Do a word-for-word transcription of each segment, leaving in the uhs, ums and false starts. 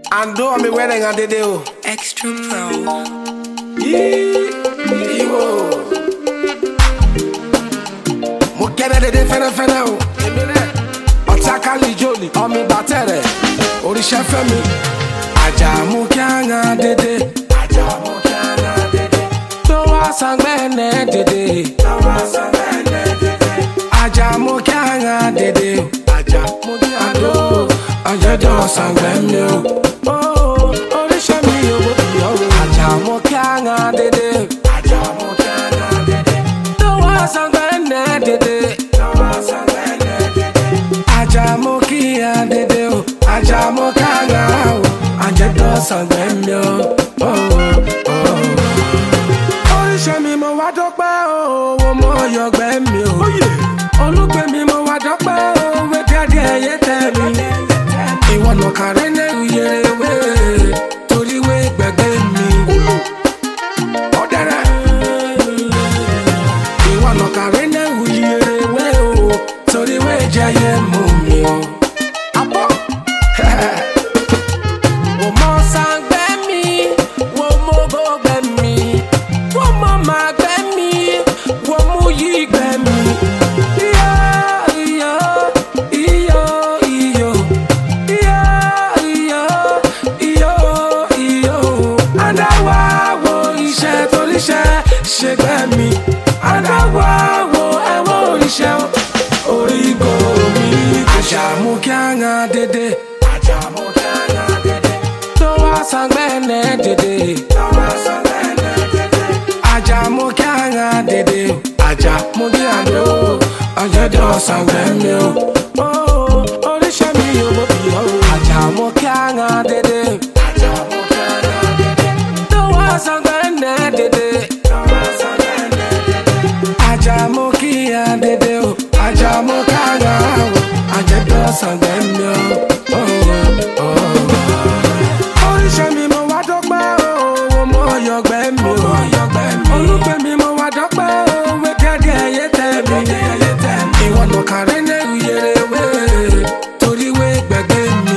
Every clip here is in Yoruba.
Ando mi wedding and dede o. Extra Pro. Yee, yo. Mo kere dede fere fere o. Otaka li joli, omi batere. Orisha femi. Aja mo kyanga dede. Aja mo kyanga dede. To wa sangbene dede. To wa sangbene dede. Aja mo kyanga dede. Aja mo kyanga dede. Aja do sangbene o. Sangbemio, oh oh. Oríṣẹ́ mi mo wá dọ́pẹ́ o, wo mo yọ gbẹ́mi o. Olúgbé mi mo wá dọ́pẹ́ o, wé díẹ̀díẹ̀ ẹyẹ tẹ̀ mi. Ìwọ nà kàrẹ́ nẹ́rù yẹrẹ wé, torí wé gbẹ̀gbẹ́ mi. Ó dára. Ìwọ nà kàrẹ́ nẹ́rù yẹrẹ wé o, torí wé jẹ́yẹ mú mi o. Aja mo kyanga dede. Aja mo kyanga dede. To wa sangbene dede. To wa sangbene dede. Aja mo kyanga dede. Aja mo kyanga o. Aja do sangbene o. Oh, oríṣẹ́ mi yo mo bi o. Aja mo kyanga dede. Aja mo kyanga dede. To wa sangbene dede. To wa sangbene dede. Aja mo kyanga dede o. Aja mo kyanga o. Sangbemio, oh oh oh. Oríṣẹ́ mi mo wá dọ́pẹ́ o, wo mo yọ gbẹ́mi o. Olúgbé mi mo wá dọ́pẹ́ o, wé díẹ̀díẹ̀ ẹyẹ tẹ̀ mi. Ìwọ nà kàrẹ́ nẹ́rù yẹrẹ wé, torí wé gbẹ̀gbẹ́ mi.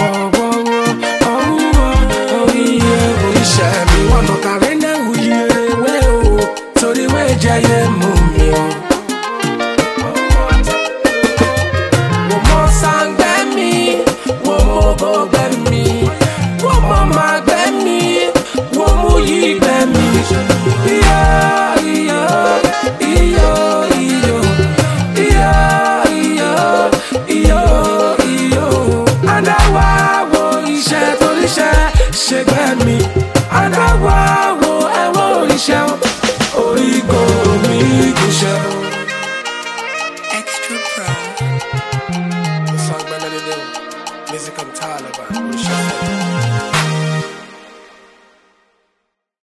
Oríṣẹ́ mi ìwọ nà kàrẹ́ nẹ́rù yẹrẹ wé o, torí wé jẹ́yẹ mú mi o. Extra Pro. Music I'm tired about.